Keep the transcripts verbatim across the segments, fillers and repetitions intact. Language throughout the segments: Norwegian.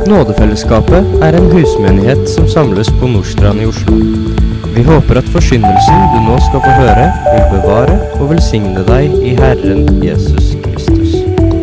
Nådefellesskapet er en husmenighet som samles på Nordstrand i Oslo. Vi håper at forkynnelsen du nå skal få høre vil bevare og velsigne deg i Herren Jesus Kristus.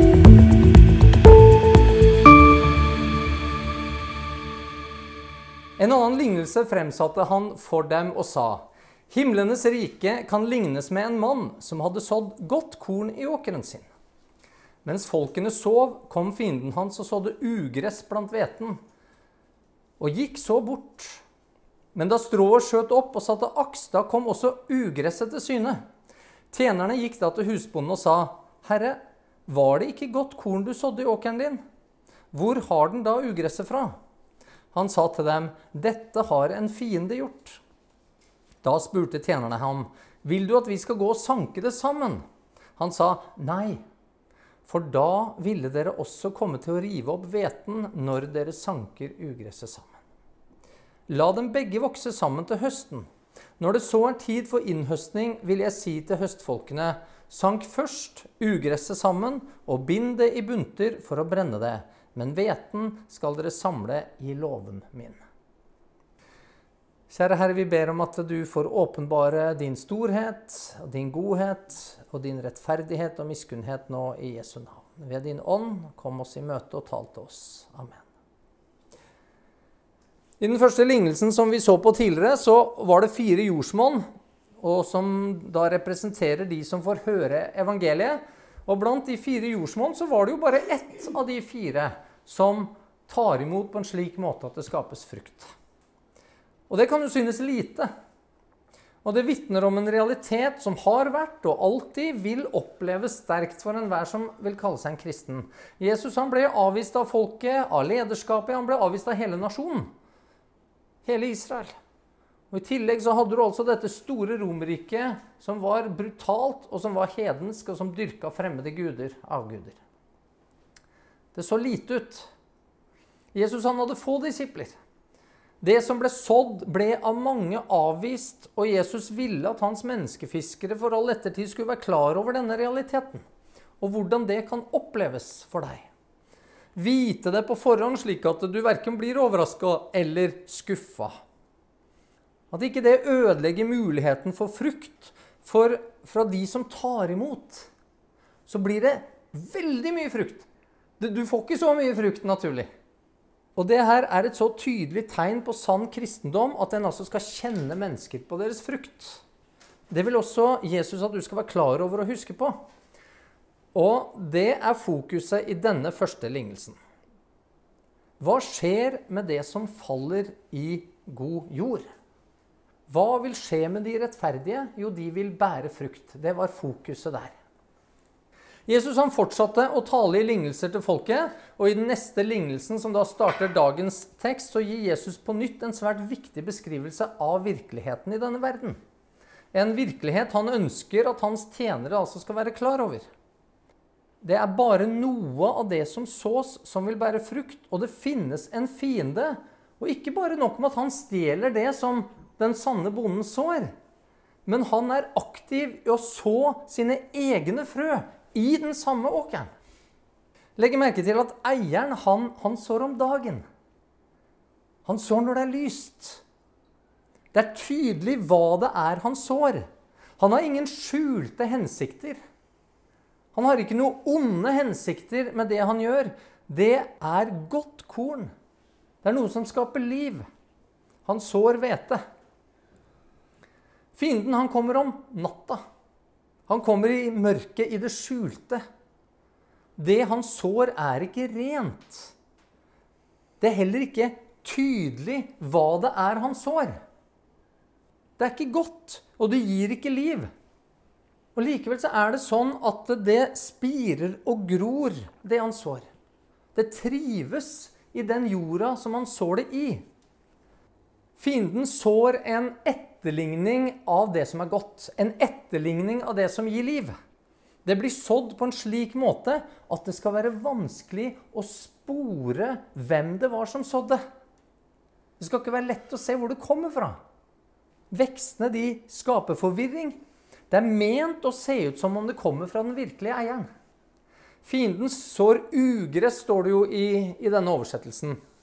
En annen lignelse fremsatte han for dem og sa: Himlenes rike kan lignes med en mann som hadde sådd godt korn i åkeren sin. Mens folkene sov, kom fienden hans og sådde ugress blant hveten, og gikk så bort. Men da strået skjøt opp og satte aks, da kom også ugresset til syne. Tjenerne gikk da til husbonden og sa: Herre, var det ikke godt korn du sådde i åkeren din? Hvor har den da ugresset fra? Han sa til dem: Dette har en fiende gjort. Da spurte tjenerne ham: Vil du at vi skal gå og sanke det sammen? Han sa: Nei. For da ville dere også komme til å rive opp hveten når dere sanker ugresset sammen. La dem begge vokse sammen til høsten. Når det så er tid for innhøstning, vil jeg si til høstfolkene: sank først ugresset sammen og bind det i bunter for å brenne det, men hveten skal dere samle i låven min. Kjære Herre, vi ber om at du får åpenbare din storhet, din godhet og din rettferdighet og miskunnhet nå i Jesu navn. Ved din ånd, kom oss i møte og tal til oss. Amen. I den første lignelsen som vi så på tidligere, så var det fire jordsmonn, og som da representerer de som får høre evangeliet. Og blant de fire jordsmonn så var det jo bare ett av de fire som tar imot på en slik måte at det skapes frukt. Og det kan jo synes lite. Og det vitner om en realitet som har vært og alltid vil oppleves sterkt for enhver som vil kalle seg en kristen. Jesus han ble avvist av folket, av lederskapet, han ble avvist av hele nasjonen. Hele Israel. Og i tillegg så hadde du altså dette store Romerriket som var brutalt og som var hedensk og som dyrka fremmede guder, avguder. Det så lite ut. Jesus han hadde få disipler. Det som ble sådd ble av mange avvist, og Jesus ville at hans menneskefiskere for all ettertid skulle være klar over denne realiteten, og hvordan det kan oppleves for deg. Vite det på forhånd slik at du hverken blir overrasket eller skuffet. At ikke det ødelegger muligheten for frukt, for fra de som tar imot, så blir det veldig mye frukt. Du får ikke så mye frukt naturlig. Og det her er et så tydelig tegn på sann kristendom at en altså skal kjenne mennesker på deres frukt. Det vil også Jesus at du skal være klar over å huske på. Og det er fokuset i denne første lignelsen. Hva skjer med det som faller i god jord? Hva vil skje med de rettferdige? Jo, de vil bære frukt. Det var fokuset der. Jesus han fortsatte å tale i lignelser til folket, og i den neste lignelsen som da starter dagens tekst, så gir Jesus på nytt en svært viktig beskrivelse av virkeligheten i denne verden. En virkelighet han ønsker at hans tjenere altså skal være klar over. Det er bare noe av det som sås som vil bære frukt, og det finnes en fiende, og ikke bare nok med at han stjeler det som den sanne bonden sår, men han er aktiv i å så sine egne frø i den samme åkeren. Legg merke til at eieren, han, han sår om dagen. Han sår når det er lyst. Det er tydelig hva det er han sår. Han har ingen skjulte hensikter. Han har ikke noen onde hensikter med det han gjør. Det er godt korn. Det er noe som skaper liv. Han sår hvete. Fienden han kommer om natta. Han kommer i mørket, i det skjulte. Det han sår er ikke rent. Det er heller ikke tydelig hva det er han sår. Det er ikke godt, og det gir ikke liv. Og likevel så er det sånn at det spirer og gror, det han sår. Det trives i den jorda som han sår det i. Fienden sår en etterligning av det som er godt. En etterligning av det som gir liv. Det blir sådd på en slik måte at det skal være vanskelig å spore hvem det var som sådde. Det skal ikke være lett å se hvor det kommer fra. Vekstene de skaper forvirring. Det er ment å se ut som om det kommer fra den virkelige eieren. Fienden sår ugress, står det jo i, i denne oversettelsen.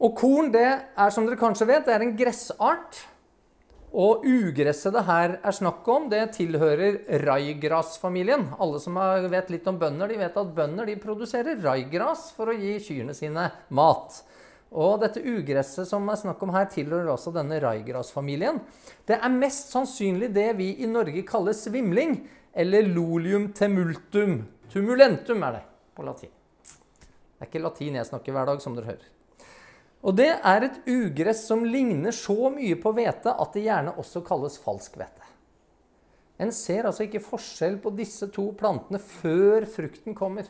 Og korn, det er, som dere kanskje vet, det er en gressart. Og ugresset det her er snakk om, det tilhører raigrasfamilien. Alle som vet litt om bønder, de vet at bønder de produserer raigras for å gi kyrne sine mat. Og dette ugresset som er snakk om her tilhører også denne raigrasfamilien. Det er mest sannsynlig det vi i Norge kaller svimling, eller lolium temultum. Tumulentum er det på latin. Det er ikke latin jeg snakker hver dag, som dere hører. Og det er et ugress som ligner så mye på hvete at det gjerne også kalles falsk hvete. En ser altså ikke forskjell på disse to plantene før frukten kommer.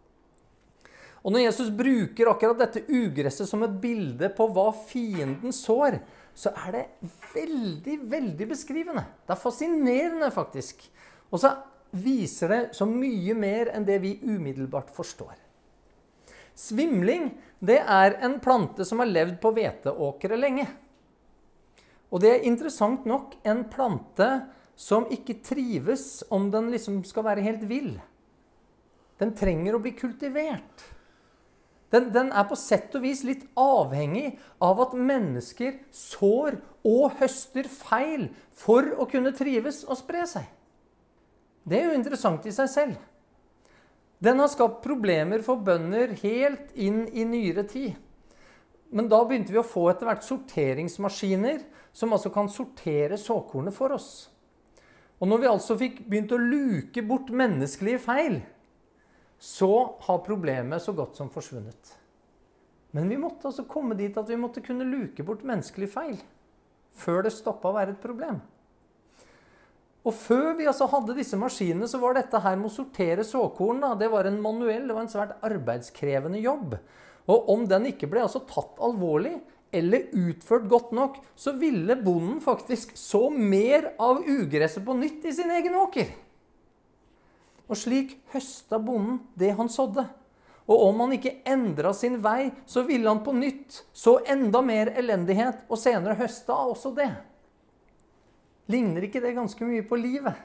Og når Jesus bruker akkurat dette ugresset som et bilde på hva fienden sår, så er det veldig, veldig beskrivende. Det er fascinerende faktisk. Og så viser det så mye mer enn det vi umiddelbart forstår. Svimling, det er en plante som har levd på hveteåkre lenge. Og det er interessant nok en plante som ikke trives om den liksom skal være helt vill. Den trenger å bli kultivert. Den, den er på sett og vis litt avhengig av at mennesker sår og høster feil for å kunne trives og spre seg. Det er jo interessant i seg selv. Den har skapt problemer for bønder helt inn i nyere tid. Men da begynte vi å få etter hvert sorteringsmaskiner som altså kan sortere såkornet for oss. Og når vi altså fikk begynt å luke bort menneskelige feil, så har problemet så godt som forsvunnet. Men vi måtte altså komme dit at vi måtte kunne luke bort menneskelige feil, før det stoppet å være et problem. Og før vi altså hadde disse maskinene, så var dette her med å sortere såkorn, da, det var en manuell, det var en svært arbeidskrevende jobb. Og om den ikke ble altså tatt alvorlig, eller utført godt nok, så ville bonden faktisk så mer av ugresset på nytt i sin egen åker. Og slik høsta bonden det han sådde. Og om han ikke endret sin vei, så ville han på nytt så enda mer elendighet, og senere høsta også det. Ligner ikke det ganske mye på livet?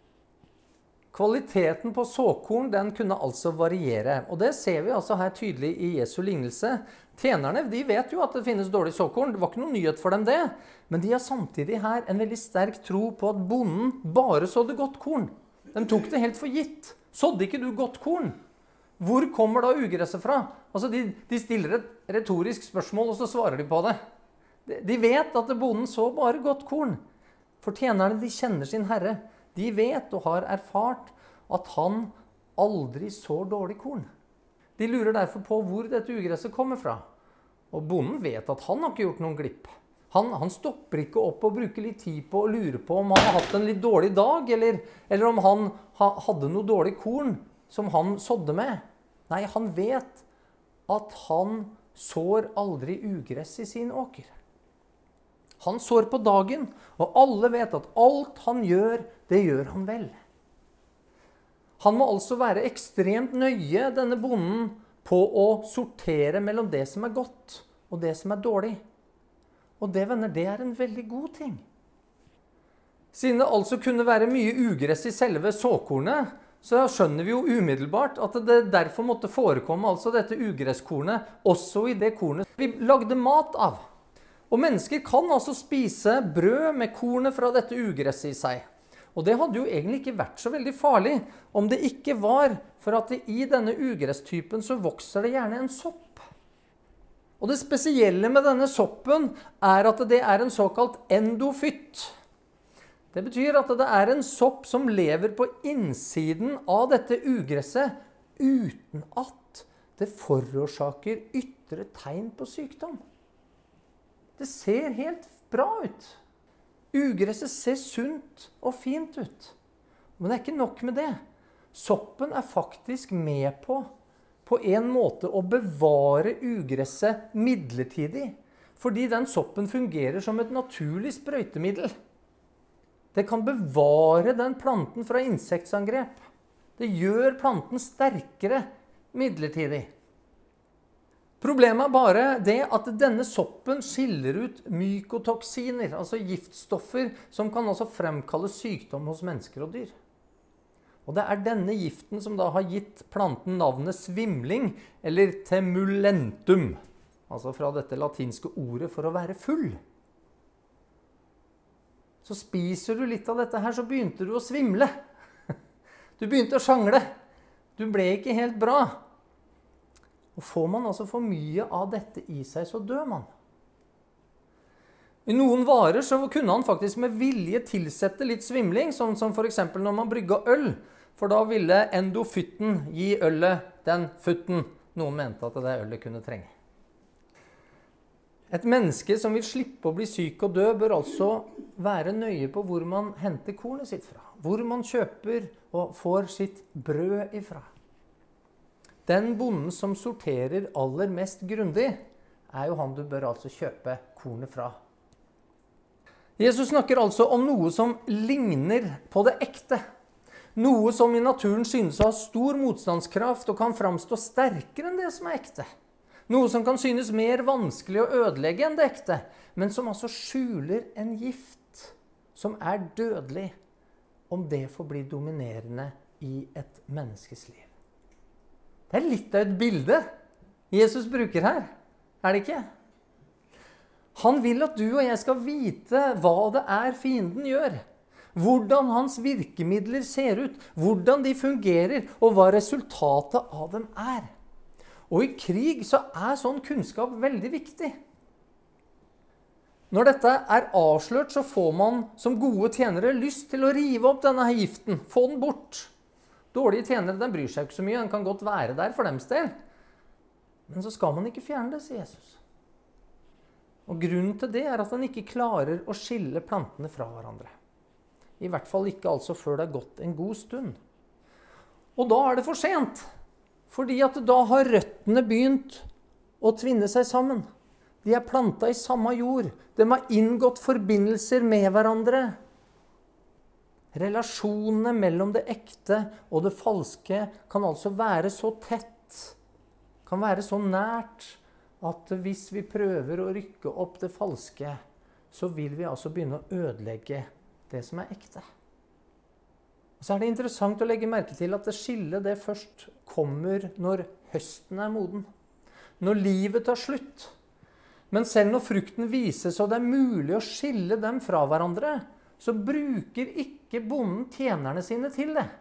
Kvaliteten på såkorn, den kunne altså variere. Og det ser vi altså her tydelig i Jesu lignelse. Tjenerne, de vet jo at det finnes dårlig såkorn. Det var ikke noen nyhet for dem det. Men de har samtidig her en veldig sterk tro på at bonden bare sådde godt korn. De tok det helt for gitt. Sådde ikke du godt korn? Hvor kommer da ugresset fra? Altså de, de stiller et retorisk spørsmål, og så svarer de på det. De, de vet at bonden så bare godt korn. For tjenerne, de kjenner sin herre. De vet og har erfart at han aldri sår dårlig korn. De lurer derfor på hvor dette ugresset kommer fra. Og bonden vet at han har ikke gjort noen glipp. Han, han stopper ikke opp og bruker litt tid på å lure på om han har hatt en litt dårlig dag, eller, eller om han ha, hadde noe dårlig korn som han sådde med. Nei, han vet at han sår aldri ugress i sin åker. Han sår på dagen, og alle vet at alt han gjør, det gjør han vel. Han må altså være ekstremt nøye, denne bonden, på å sortere mellom det som er godt og det som er dårlig. Og det, venner, det er en veldig god ting. Siden det altså kunne være mye ugress i selve såkornet, så skjønner vi jo umiddelbart at det derfor måtte forekomme altså dette ugresskornet også i det kornet vi lagde mat av. Og mennesker kan altså spise brød med kornet fra dette ugresset i seg. Og det hadde jo egentlig ikke vært så veldig farlig om det ikke var for at det i denne ugresstypen så vokser det gjerne en sopp. Og det spesielle med denne soppen er at det er en såkalt endofytt. Det betyr at det er en sopp som lever på innsiden av dette ugresset uten at det forårsaker ytre tegn på sykdom. Det ser helt bra ut. Ugresset ser sunt og fint ut. Men det er ikke nok med det. Soppen er faktisk med på på en måte å bevare ugresset midlertidig, fordi den soppen fungerer som et naturlig sprøytemiddel. Det kan bevare den planten fra insektsangrep. Det gjør planten sterkere midlertidig. Problemet er bare det at denne soppen skiller ut mykotoksiner, altså giftstoffer som kan også fremkalle sykdom hos mennesker og dyr. Og det er denne giften som da har gitt planten navnet svimling, eller temulentum. altså fra dette latinske ordet for å være full. Så spiser du litt av dette her, så begynte du å svimle. Du begynte å sjangle. Du ble ikke helt bra. Og får man altså for mye av dette i seg, så dør man. I noen varer så kunne han faktisk med vilje tilsette litt svimling, sånn som for eksempel når man brygget øl, for da ville endofytten gi ølet den futten noen mente at det ølet kunne trenge. Et menneske som vil slippe å bli syk og dø, bør altså være nøye på hvor man henter kornet sitt fra, hvor man kjøper og får sitt brød ifra. Den bonden som sorterer aller mest grundig, er jo han du bør altså kjøpe kornet fra. Jesus snakker altså om noe som ligner på det ekte. Noe som i naturen synes å ha stor motstandskraft og kan framstå sterkere enn det som er ekte. Noe som kan synes mer vanskelig å ødelegge enn det ekte, men som altså skjuler en gift som er dødelig om det får bli dominerende i et menneskes liv. Det er litt av et bilde Jesus bruker her, er det ikke? Han vil at du og jeg skal vite hva det er fienden gjør. Hvordan hans virkemidler ser ut, hvordan de fungerer, og hva resultatet av dem er. Og i krig så er sånn kunnskap veldig viktig. Når dette er avslørt, så får man som gode tjenere lyst til å rive opp denne giften, få den bort. Dårlige tjenere, den bryr seg ikke så mye, den kan godt være der for dems del. Men så skal man ikke fjerne det, sier Jesus. Og grunnen til det er at han ikke klarer å skille plantene fra hverandre. I hvert fall ikke altså før det har gått en god stund. Og da er det for sent, fordi at da har røttene begynt å tvinne seg sammen. De er plantet i samme jord. De har inngått forbindelser med hverandre. Relasjonene mellom det ekte og det falske kan altså være så tett, kan være så nært, at hvis vi prøver å rykke opp det falske, så vil vi altså begynne å ødelegge det som er ekte. Og så er det interessant å legge merke til at det skillet det først kommer når høsten er moden. Når livet tar slutt. Men selv når frukten vises og det er mulig å skille dem fra hverandre, så bruker ikke bonden tjenerne sine til det.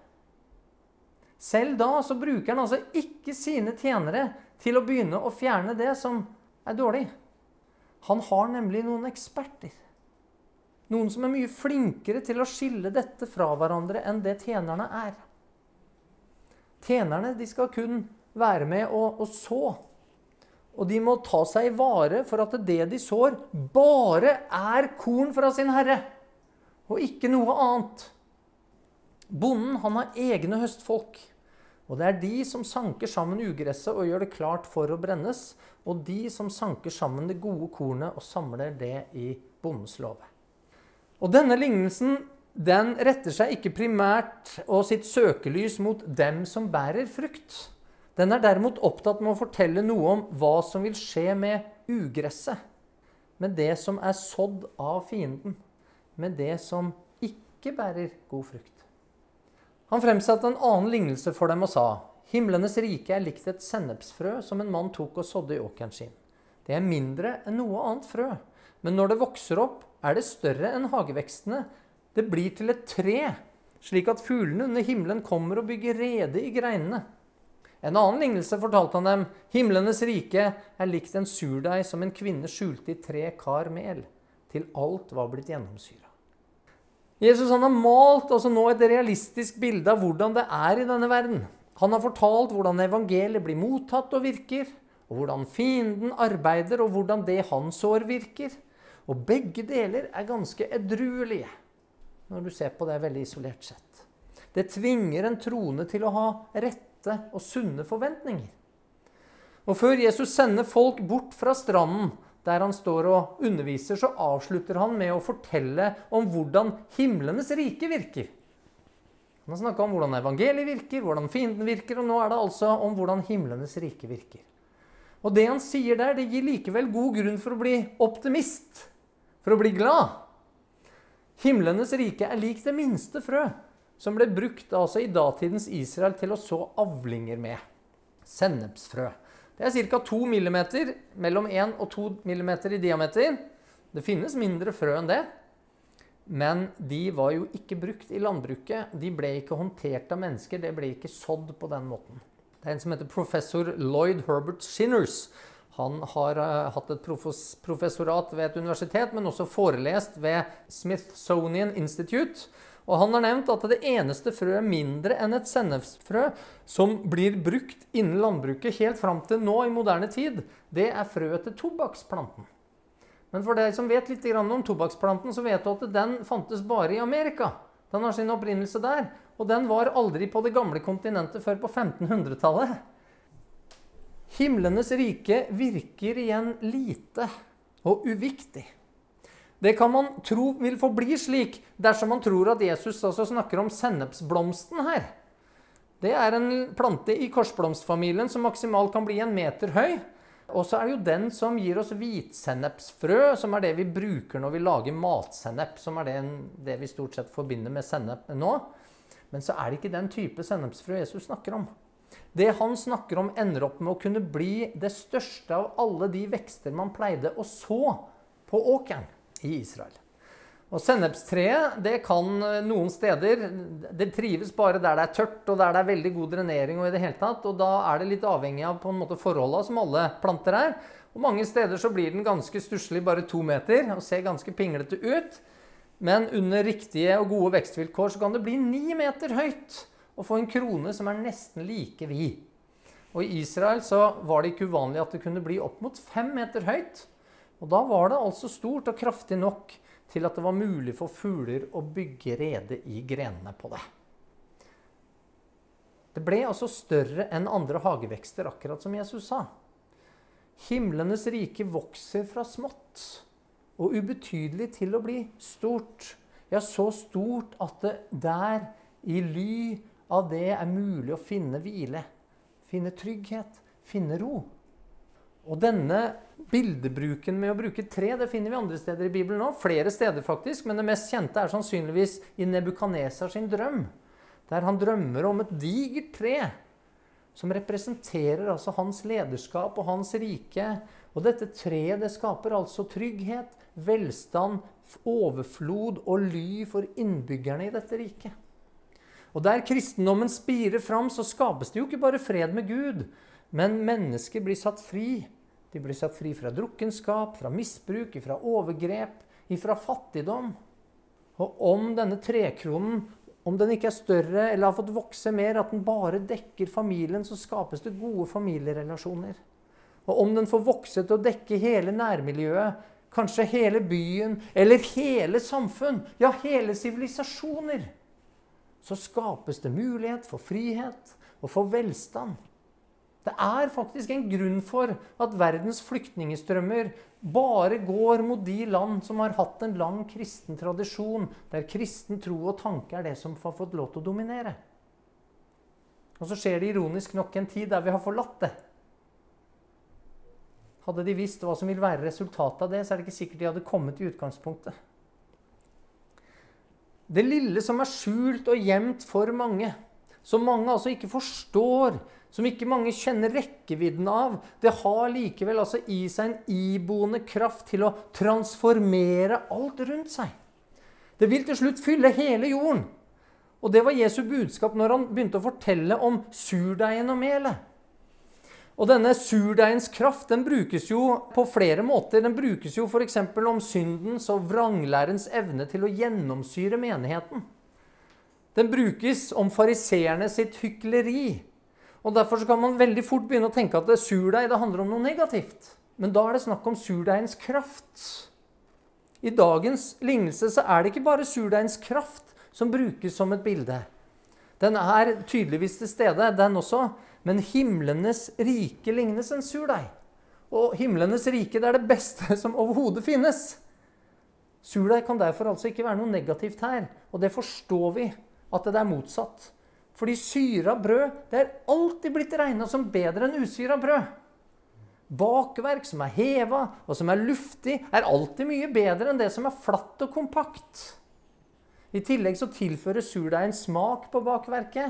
Selv da så bruker han altså ikke sine tjenere til å begynne å fjerne det som er dårlig. Han har nemlig noen eksperter. Noen som er mye flinkere til å skille dette fra hverandre enn det tjenerne er. Tjenerne de skal kun være med å, å så. Og de må ta seg i vare for at det de sår bare er korn fra sin herre, og ikke noe annet. Bonden han har egne høstfolk. Og det er de som sanker sammen ugresset og gjør det klart for å brennes, og de som sanker sammen det gode kornet og samler det i bondens låve. Og denne lignelsen, den retter seg ikke primært og sitt søkelys mot dem som bærer frukt. Den er derimot opptatt med å fortelle noe om hva som vil skje med ugresset, med det som er sådd av fienden, med det som ikke bærer god frukt. Han fremsatte en annen lignelse for dem og sa: Himlenes rike er likt et sennepsfrø som en mann tok og sådde i åkeren sin. Det er mindre enn noe annet frø, men når det vokser opp, er det større enn hagevekstene. Det blir til et tre, slik at fuglene under himmelen kommer og bygger rede i greinene. En annen lignelse fortalte han dem: Himlenes rike er likt en surdeig som en kvinne skjulte i tre kar mel, til alt var blitt gjennomsyret. Jesus han har malt altså nå et realistisk bilde av hvordan det er i denne verden. Han har fortalt hvordan evangeliet blir mottatt og virker, og hvordan fienden arbeider, og hvordan det han sår virker. Og begge deler er ganske edruelige, når du ser på det veldig isolert sett. Det tvinger en troende til å ha rette og sunne forventninger. Og før Jesus sender folk bort fra stranden, der han står og underviser, så avslutter han med å fortelle om hvordan himlenes rike virker. Han har snakket om hvordan evangeliet virker, hvordan fienden virker, og nå er det altså om hvordan himlenes rike virker. Og det han sier der, det gir likevel god grunn for å bli optimist, for å bli glad. Himlenes rike er lik det minste frø, som ble brukt altså i datidens Israel til å så avlinger med. Sennepsfrø. Det er ca. to millimeter, mellom en og to millimeter i diameter. Det finnes mindre frø enn det, men de var jo ikke brukt i landbruket. De ble ikke håndtert av mennesker, det ble ikke sådd på den måten. Det er en som heter professor Lloyd Herbert Shinners. Han har uh, hatt et professorat ved et universitet, men også forelest ved Smithsonian Institute. Og han har nevnt at det eneste frø mindre enn et sennepsfrø som blir brukt innen landbruket helt fram til nå i moderne tid, det er frøet til tobakksplanten. Men for deg som vet litt om tobakksplanten, så vet du at den fantes bare i Amerika. Den har sin opprinnelse der, og den var aldri på det gamle kontinentet før på femtenhundretallet. Himlenes rike virker igjen lite og uviktig. Det kan man tro vil forbli slik dersom man tror at Jesus også snakker om sennepsblomsten her. Det er en plante i korsblomstfamilien som maksimalt kan bli en meter høy. Og så er det jo den som gir oss hvitsennepsfrø, som er det vi bruker når vi lager matsennep, som er det, det vi stort sett forbinder med sennep nå. Men så er det ikke den type sennepsfrø Jesus snakker om. Det han snakker om ender opp med å kunne bli det største av alle de vekster man pleide å så på åkeren i Israel. Og sennepstreet, det kan noen steder, det trives bare der det er tørt, og der det er veldig god drenering og i det hele tatt, og da er det litt avhengig av på en måte forholdene som alle planter er. Og mange steder så blir den ganske stusslig, bare to meter, og ser ganske pinglete ut. Men under riktige og gode vekstvilkår så kan det bli ni meter høyt, og få en krone som er nesten like vid. Og i Israel så var det ikke uvanlig at det kunne bli opp mot fem meter høyt, og da var det altså stort og kraftig nok til at det var mulig for fugler å bygge rede i grenene på det. Det ble altså større enn andre hagevekster, akkurat som Jesus sa. Himlenes rike vokser fra smått og ubetydelig til å bli stort. Ja, så stort at det der i ly av det er mulig å finne hvile, finne trygghet, finne ro. Og denne bildebruken med å bruke tre, det finner vi andre steder i Bibelen nå, flere steder faktisk, men det mest kjente er sannsynligvis i Nebukadnesar sin drøm, der han drømmer om et digert tre, som representerer altså hans lederskap og hans rike. Og dette treet, det skaper altså trygghet, velstand, overflod og ly for innbyggerne i dette riket. Og der kristendommen spirer fram, så skapes det jo ikke bare fred med Gud, men mennesker blir satt fri. De blir satt fri fra drukkenskap, fra misbruk, fra overgrep, fra fattigdom. Og om denne trekronen, om den ikke er større eller har fått vokse mer, at den bare dekker familien, så skapes det gode familierelasjoner. Og om den får vokse til å dekke hele nærmiljøet, kanskje hele byen, eller hele samfunn, ja, hele sivilisasjoner, så skapes det mulighet for frihet og for velstand. Det er faktisk en grunn for at verdens flyktningestrømmer bare går mot de land som har hatt en lang kristen tradisjon, der kristen tro og tanke er det som har fått lov til å dominere. Og så skjer det ironisk nok en tid der vi har forlatt det. Hadde de visst hva som vil være resultatet av det, så er det ikke sikkert de hadde kommet i utgangspunktet. Det lille som er skjult og gjemt for mange, som mange altså ikke forstår, som ikke mange kjenner rekkevidden av, det har likevel altså i seg en iboende kraft til å transformere alt rundt seg. Det vil til slutt fylle hele jorden. Og det var Jesu budskap når han begynte å fortelle om surdeigen og melet. Og denne surdeigens kraft, den brukes jo på flere måter. Den brukes jo for eksempel om syndens og vranglærens evne til å gjennomsyre menigheten. Den brukes om fariseerne sitt hykleri. Og derfor så kan man veldig fort begynne å tenke at det surdeig, det handler om noe negativt. Men da er det snakk om surdeigens kraft. I dagens lignelse så er det ikke bare surdeigens kraft som brukes som et bilde. Den er tydeligvis til stede, den også, men himlenes rike lignes en surdeig. Og himlenes rike, det er det beste som overhodet finnes. Surdeig kan derfor altså ikke være noe negativt her, og det forstår vi at det er motsatt. Fordi syra brød, det er alltid blitt regnet som bedre enn usyra brød. Bakverk som er hevet og som er luftig, er alltid mye bedre enn det som er flatt og kompakt. I tillegg så tilfører surdeigen smak på bakverket,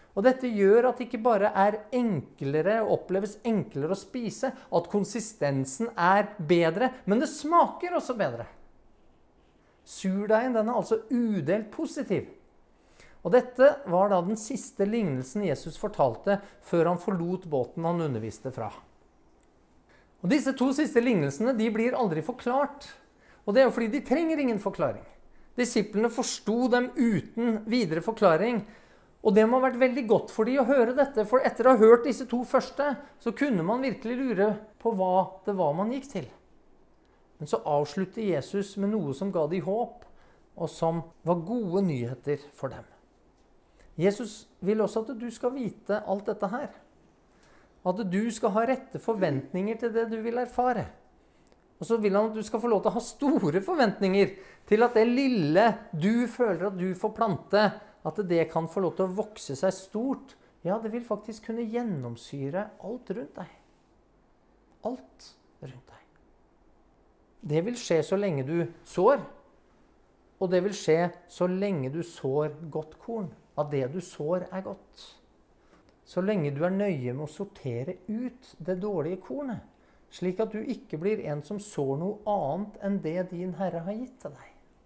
Og dette gjør at det ikke bare er enklere, oppleves enklere å spise, at konsistensen er bedre, men det smaker også bedre. Surdeigen, den er altså udelt positiv. Og dette var da den siste lignelsen Jesus fortalte før han forlot båten han underviste fra. Og disse to siste lignelsene, de blir aldri forklart. Og det er jo fordi de trenger ingen forklaring. Disiplene forsto dem uten videre forklaring. Og det må ha vært veldig godt for de å høre dette, for etter å ha hørt disse to første, så kunne man virkelig lure på hva det var man gikk til. Men så avslutter Jesus med noe som ga de håp, og som var gode nyheter for dem. Jesus vil også at du skal vite alt dette her. At du skal ha rette forventninger til det du vil erfare. Og så vil han at du skal få lov til å ha store forventninger til at det lille du føler at du får plante, at det kan få lov til å vokse seg stort. Ja, det vil faktisk kunne gjennomsyre alt rundt deg. Alt rundt deg. Det vil skje så lenge du sår, og det vil skje så lenge du sår godt korn. At det du sår er godt. Så lenge du er nøye med å sortere ut det dårlige kornet, slik at du ikke blir en som sår noe annet enn det din Herre har gitt til deg.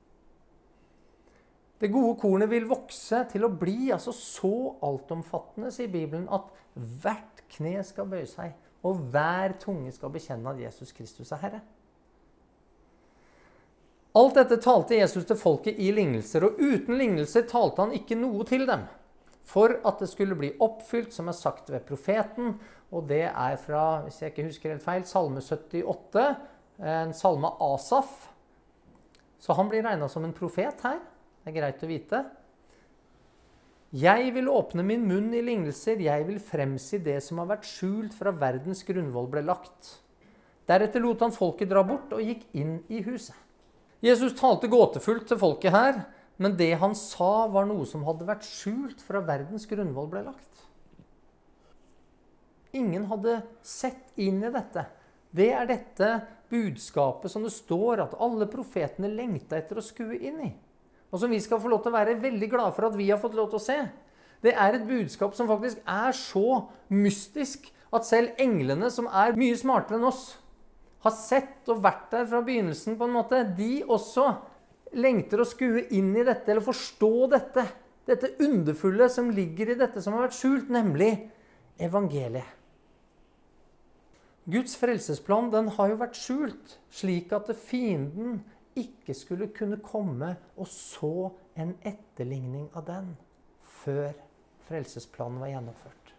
Det gode kornet vil vokse til å bli altså så altomfattende, sier Bibelen, at hvert kne skal bøye seg, og hver tunge skal bekjenne at Jesus Kristus er Herre. Alt dette talte Jesus til folket i lignelser, og uten lignelser talte han ikke noe til dem, for at det skulle bli oppfylt, som er sagt ved profeten, og det er fra, hvis jeg ikke husker helt feil, Salme syttiåtte, en salme av Asaf. Så han blir regnet som en profet her. Det er greit å vite. Jeg vil åpne min munn i lignelser, jeg vil fremsi det som har vært skjult fra verdens grunnvoll ble lagt. Deretter lot han folket dra bort og gikk inn i huset. Jesus talte gåtefullt til folket her, men det han sa var noe som hadde vært skjult fra verdens grunnvoll ble lagt. Ingen hadde sett inn i dette. Det er dette budskapet som det står at alle profetene lengta etter å skue inn i. Og som vi skal få lov til å være veldig glade for at vi har fått lov til å se. Det er et budskap som faktisk er så mystisk at selv englene, som er mye smartere enn oss, har sett og vært der fra begynnelsen på en måte, de også lengter å skue inn i dette, eller forstå dette, dette underfulle som ligger i dette som har vært skjult, nemlig evangeliet. Guds frelsesplan, den har jo vært skjult, slik at fienden ikke skulle kunne komme og så en etterligning av den, før frelsesplanen var gjennomført.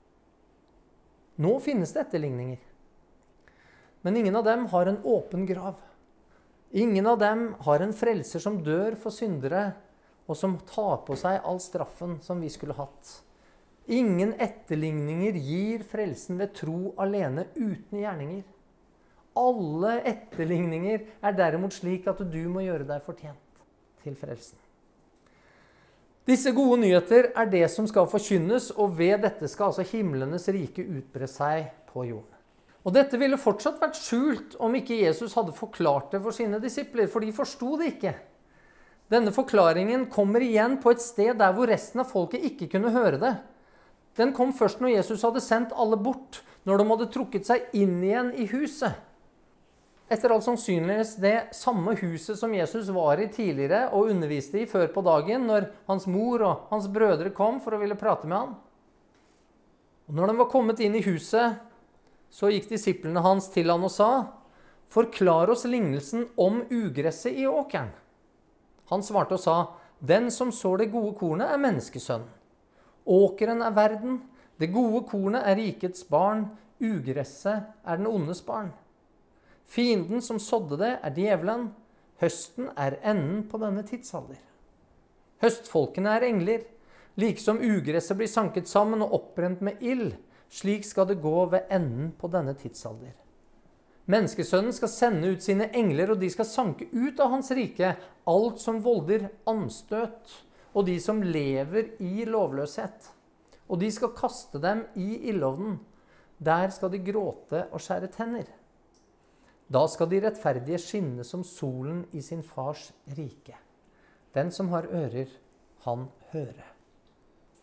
Nå finnes det etterligninger. Men ingen av dem har en åpen grav. Ingen av dem har en frelser som dør for syndere, og som tar på seg all straffen som vi skulle hatt. Ingen etterligninger gir frelsen ved tro alene uten gjerninger. Alle etterligninger er derimot slik at du må gjøre deg fortjent til frelsen. Disse gode nyheter er det som skal forkynnes, og ved dette skal altså himlenes rike utbre seg på jorden. Og dette ville fortsatt vært skjult om ikke Jesus hadde forklart det for sine disipler, for de forstod det ikke. Denne forklaringen kommer igjen på et sted der hvor resten av folket ikke kunne høre det. Den kom først når Jesus hadde sendt alle bort, når de hadde trukket seg inn igjen i huset. Etter all sannsynligvis det samme huset som Jesus var i tidligere og underviste i før på dagen, når hans mor og hans brødre kom for å ville prate med han. Og når de var kommet inn i huset, så gikk disiplene hans til han og sa, «Forklar oss lignelsen om ugresset i åkeren.» Han svarte og sa, «Den som sår det gode kornet er menneskesønnen. Åkeren er verden, det gode kornet er rikets barn, ugresset er den ondes barn. Fienden som sådde det er djevelen, høsten er enden på denne tidsalder. Høstfolkene er engler, like som ugresset blir sanket sammen og oppbrent med ild, slik skal det gå ved enden på denne tidsalder. Menneskesønnen skal sende ut sine engler, og de skal sanke ut av hans rike alt som volder anstøt, og de som lever i lovløshet. Og de skal kaste dem i ildovnen. Der skal de gråte og skjære tenner. Da skal de rettferdige skinne som solen i sin fars rike. Den som har ører, han hører.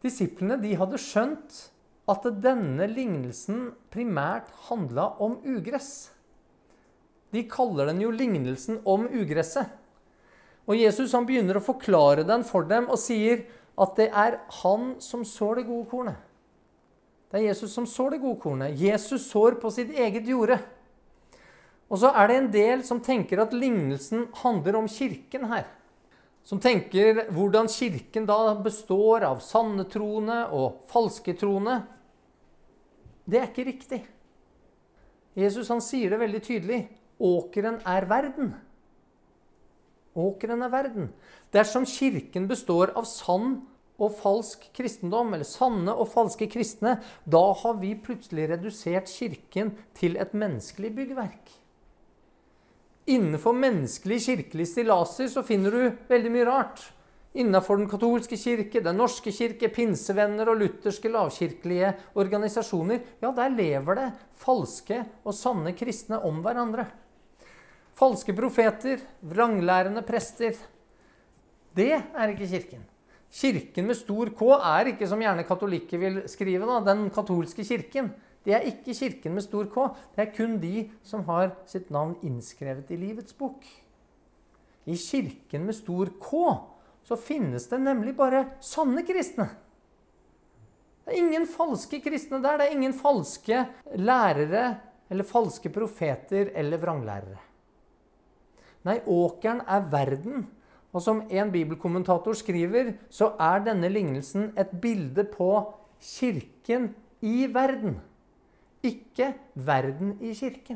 Disiplene de hadde skjønt at denne lignelsen primært handlet om ugress. De kaller den jo lignelsen om ugresset. Og Jesus han begynner å forklare den for dem og sier at det er han som sår det gode kornet. Det er Jesus som sår det gode kornet. Jesus sår på sitt eget jorde. Og så er det en del som tenker at lignelsen handler om kirken her. Som tenker hvordan kirken da består av sanne troende og falske troende. Det er ikke riktig. Jesus han sier det veldig tydelig. Åkeren er verden. Åkeren er verden. Dersom kirken består av sann og falsk kristendom, eller sanne og falske kristne, da har vi plutselig redusert kirken til et menneskelig byggverk. Innenfor menneskelig kirkelig stillaser så finner du veldig mye rart. Innenfor den katolske kirke, den norske kirke, pinsevenner og lutherske lavkirkelige organisasjoner, ja, der lever det falske og sanne kristne om hverandre. Falske profeter, vranglærende prester, det er ikke kirken. Kirken med stor K er ikke, som gjerne katolikker vil skrive, da, den katolske kirken. Det er ikke kirken med stor K, det er kun de som har sitt navn innskrevet i livets bok. I kirken med stor K så finnes det nemlig bare sanne kristne. Det er ingen falske kristne der, det er ingen falske lærere eller falske profeter eller vranglærere. Nei, åkeren er verden, og som en bibelkommentator skriver, så er denne lignelsen et bilde på kirken i verden. Ikke verden i kirken.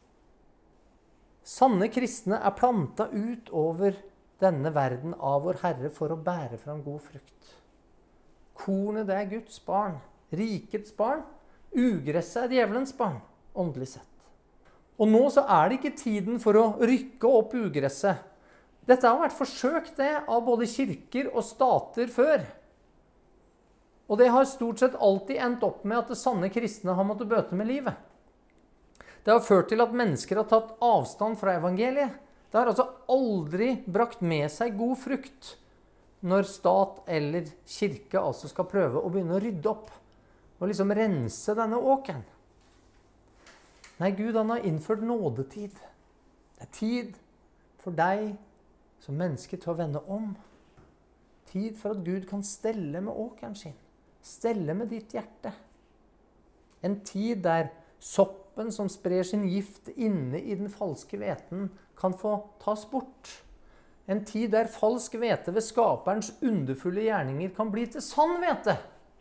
Sanne kristne er plantet ut over denne verden av vår Herre for å bære fram god frukt. Kornet det er Guds barn, rikets barn, ugresset er djevelens barn, åndelig sett. Og nå så er det ikke tiden for å rykke opp ugresset. Dette har vært forsøkt det av både kirker og stater før. Og det har stort sett alltid endt opp med at det sanne kristne har måttet bøte med livet. Det har ført til at mennesker har tatt avstand fra evangeliet. Det har altså aldri brakt med seg god frukt når stat eller kirke altså skal prøve å begynne å rydde opp og liksom rense denne åkeren. Nei, Gud han har innført nådetid. Det er tid for deg som menneske til å vende om. Tid for at Gud kan stelle med åkeren sin. Stelle med ditt hjerte. En tid der soppen som sprer sin gift inne i den falske hveten kan få tas bort. En tid der falsk hvete ved skaperens underfulle gjerninger kan bli til sann hvete.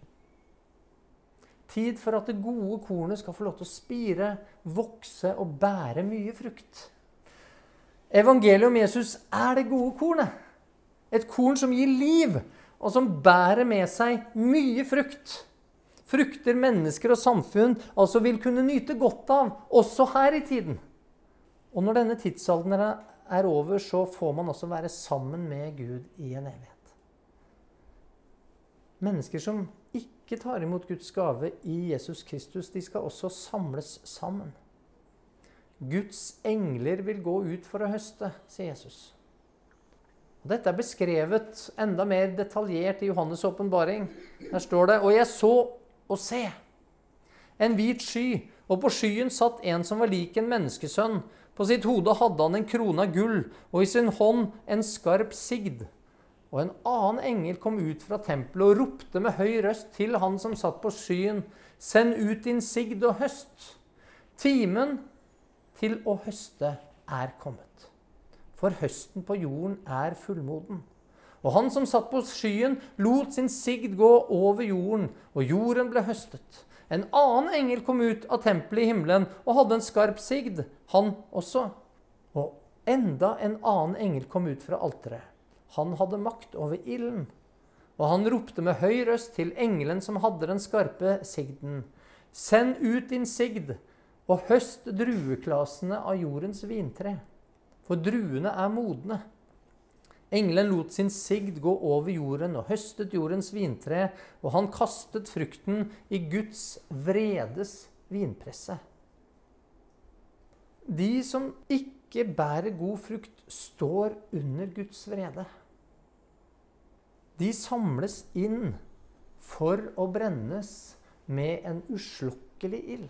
Tid for at det gode kornet skal få lov til å spire, vokse og bære mye frukt. Evangeliet om Jesus er det gode kornet. Et korn som gir liv, og som bærer med seg mye frukt. Frukter mennesker og samfunn altså vil kunne nyte godt av, også her i tiden. Og når denne tidsalderen er over, så får man også være sammen med Gud i en evighet. Mennesker som ikke tar imot Guds gave i Jesus Kristus, de skal også samles sammen. Guds engler vil gå ut for å høste, sier Jesus. Dette er beskrevet enda mer detaljert i Johannes' åpenbaring. Der står det, og jeg så og se, en hvit sky, og på skyen satt en som var lik en menneskesønn. På sitt hode hadde han en krone av gull, og i sin hånd en skarp sigd. Og en annen engel kom ut fra tempelet og ropte med høy røst til han som satt på skyen, send ut din sigd og høst. Timen til å høste er kommet. For høsten på jorden er fullmoden. Og han som satt på skyen lot sin sigd gå over jorden, og jorden ble høstet. En annen engel kom ut av tempelet i himmelen og hadde en skarp sigd, han også. Og enda en annen engel kom ut fra alteret. Han hadde makt over ilden. Og han ropte med høy røst til engelen som hadde den skarpe sigden. Send ut din sigd, og høst drueklasene av jordens vintre. For druene er modne. Engelen lot sin sigd gå over jorden og høstet jordens vintre, og han kastet frukten i Guds vredes vinpresse. De som ikke bærer god frukt, står under Guds vrede. De samles inn for å brennes med en uslokkelig ild.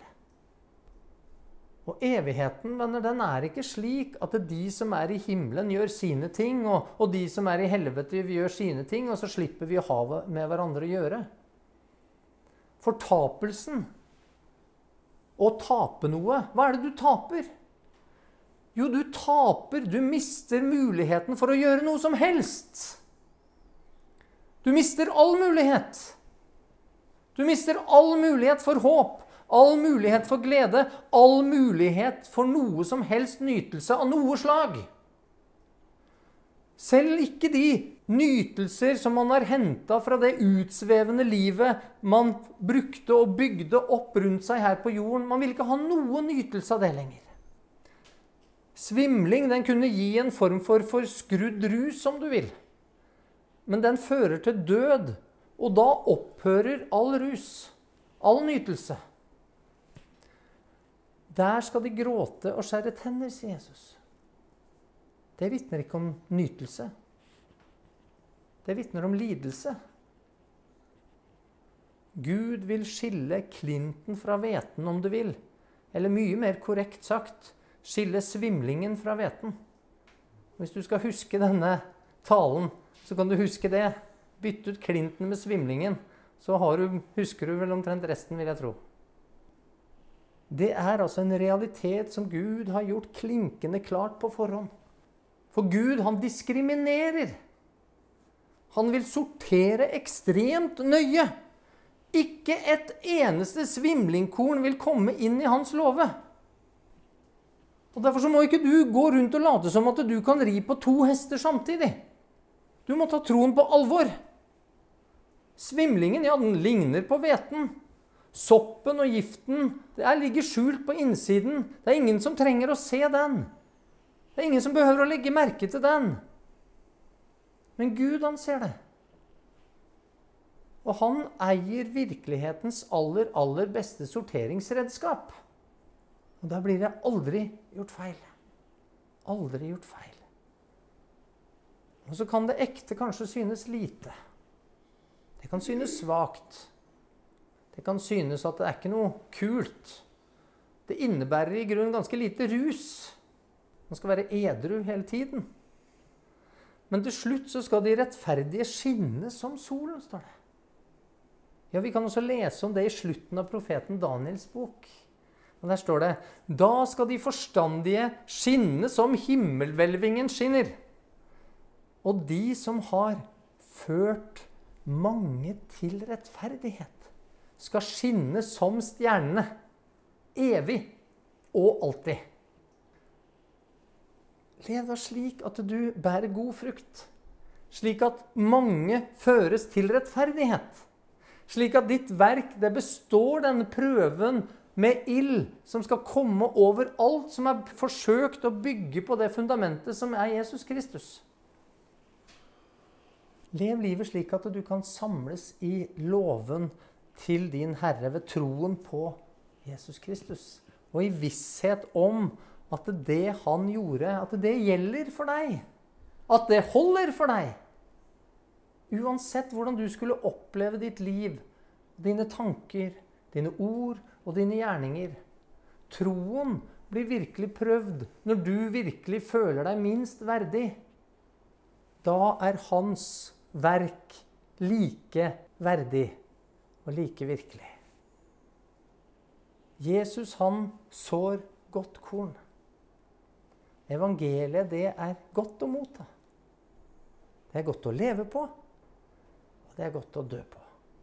Og evigheten, venner, den er ikke slik at de som er i himmelen gjør sine ting, og, og de som er i helvete gjør sine ting, og så slipper vi å ha med hverandre å gjøre. Fortapelsen, å tape noe, hva er det du taper? Jo, du taper, du mister muligheten for å gjøre noe som helst. Du mister all mulighet. Du mister all mulighet for håp. All mulighet for glede, all mulighet for noe som helst nytelse av noe slag. Selv ikke de nytelser som man har hentet fra det utsvevende livet man brukte og bygde opp rundt seg her på jorden, man vil ikke ha noe nytelse av det lenger. Svimling, den kunne gi en form for forskrudd rus, som du vil. Men den fører til død, og da opphører all rus, all nytelse. Der skal de gråte og skjære tenner, sier Jesus. Det vitner ikke om nytelse. Det vitner om lidelse. Gud vil skille klinten fra hveten, om du vil. Eller mye mer korrekt sagt, skille svimlingen fra hveten. Hvis du skal huske denne talen, så kan du huske det. Bytte ut klinten med svimlingen, så har du, husker du vel omtrent resten, vil jeg tro. Det er altså en realitet som Gud har gjort klinkende klart på forhånd. For Gud, han diskriminerer. Han vil sortere ekstremt nøye. Ikke et eneste svimlingkorn vil komme inn i hans love. Og derfor så må ikke du gå rundt og late som at du kan ri på to hester samtidig. Du må ta troen på alvor. Svimlingen, ja, den ligner på hveten. Soppen og giften, det ligger skjult på innsiden. Det er ingen som trenger å se den. Det er ingen som behøver å legge merke til den. Men Gud, han ser det. Og han eier virkelighetens aller, aller beste sorteringsredskap. Og da blir det aldri gjort feil. Aldri gjort feil. Og så kan det ekte kanskje synes lite. Det kan synes svagt. Det kan synes at det er ikke noe kult. Det innebærer i grunnen ganske lite rus. Man skal være edru hele tiden. Men til slutt så skal de rettferdige skinne som solen, står det. Ja, vi kan også lese om det i slutten av profeten Daniels bok. Og der står det, da skal de forstandige skinne som himmelhvelvingen skinner. Og de som har ført mange til rettferdighet, skal skinne som stjernene, evig og alltid. Lev da slik at du bærer god frukt, slik at mange føres til rettferdighet, slik at ditt verk, det består denne prøven med ild som skal komme over alt som er forsøkt å bygge på det fundamentet som er Jesus Kristus. Lev livet slik at du kan samles i loven til din Herre ved troen på Jesus Kristus. Og i visshet om at det han gjorde, at det gjelder for deg. At det holder for deg. Uansett hvordan du skulle oppleve ditt liv, dine tanker, dine ord og dine gjerninger. Troen blir virkelig prøvd når du virkelig føler deg minst verdig. Da er hans verk like verdig og like virkelig. Jesus, han sår godt korn. Evangeliet, det er godt å motta. Det er godt å leve på, og det er godt å dø på.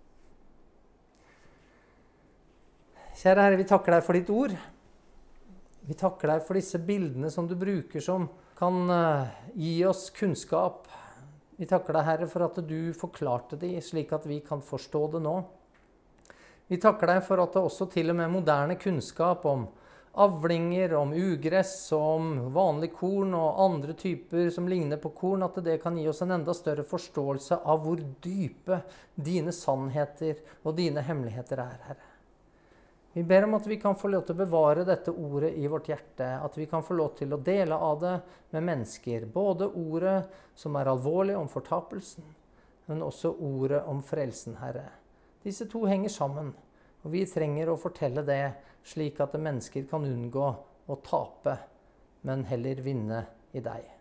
Kjære Herre, vi takker deg for ditt ord. Vi takker deg for disse bildene som du bruker som kan gi oss kunnskap. Vi takker deg, Herre, for at du forklarte det slik at vi kan forstå det nå. Vi takker deg for at det også til og med moderne kunnskap om avlinger, om ugress, om vanlig korn og andre typer som ligner på korn, at det kan gi oss en enda større forståelse av hvor dype dine sannheter og dine hemmeligheter er, Herre. Vi ber om at vi kan få lov til å bevare dette ordet i vårt hjerte, at vi kan få lov til å dele av det med mennesker, både ordet som er alvorlig om fortapelsen, men også ordet om frelsen, Herre. Disse to henger sammen. Og vi trenger å fortelle det slik at mennesker kan unngå å tape, men heller vinne i deg.